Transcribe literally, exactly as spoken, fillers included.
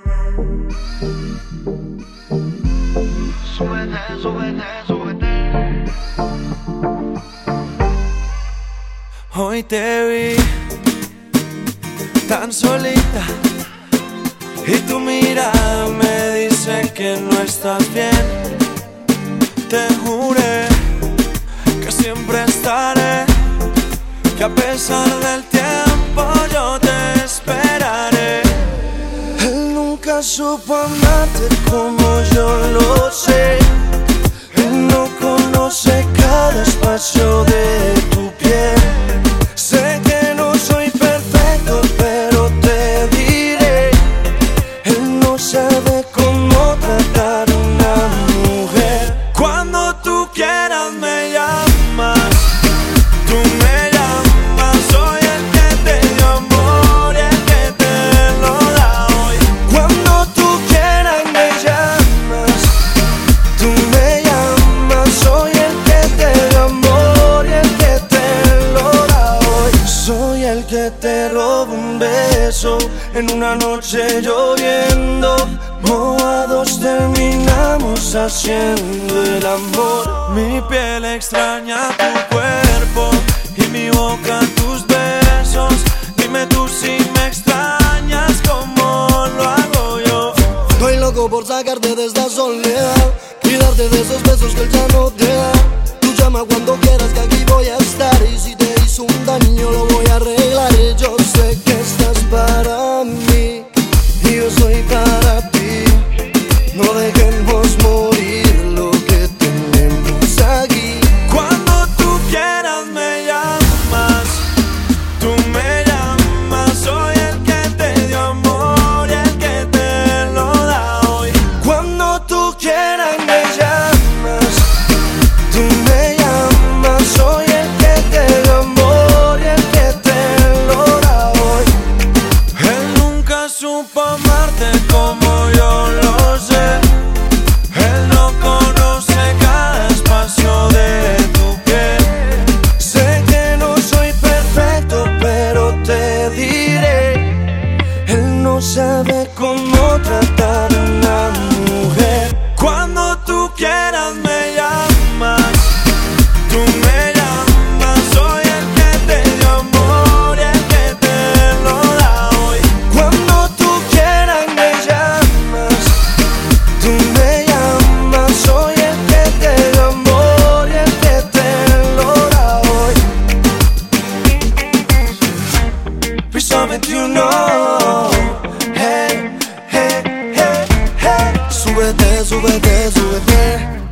Súbete, súbete, súbete. Hoy te vi tan solita y tu mirada me dice que no estás bien. Te juré que siempre estaré, que a pesar del tiempo yo te esperaré. Él nunca supo amarte como yo lo sé. Él no conoce cada espacio de tu piel. Sé que no soy perfecto, pero te diré, él no sabe cómo tratar a una mujer. Cuando tú quieras me llamas, tú me llamas. Soy el que te dio amor y el que te lo da hoy. Cuando tú quieras me llamas, tú me llamas. Soy el que te dio amor y el que te lo da hoy. Soy el que te roba un beso en una noche lloviendo. Mojados terminamos haciendo el amor. Mi piel extraña tu cuerpo y mi boca tus besos. Dime tú si me extrañas como lo hago yo. Estoy loco por sacarte de esta soledad y darte de esos besos que él ya no te da. Tú llama cuando quieras que aquí voy a estar, y si te hizo un daño lo voy a arreglar. Yo sé que estás para mí y yo soy para ti. No dejemos morir lo que tenemos aquí. Cuando tú quieras me llamas, tú me llamas. Soy el que te dio amor y el que te lo da hoy. Cuando tú quieras me llamas, tú me llamas. Soy el que te dio amor y el que te lo da hoy. Él nunca supo amarte como yo lo sé. Él no conoce cada espacio de tu piel. Sé que no soy perfecto, pero te diré, él no sabe cómo tratar a una mujer. Cuando tú quieras me llamas, tú me llamas. Soy el que te dio amor y el que te lo da hoy. Cuando tú quieras me llamas, tú me llamas. Soy el que te dio amor y el que te lo da hoy. Piso veintiuno. Hey, hey, hey, hey. Súbete, súbete, súbete.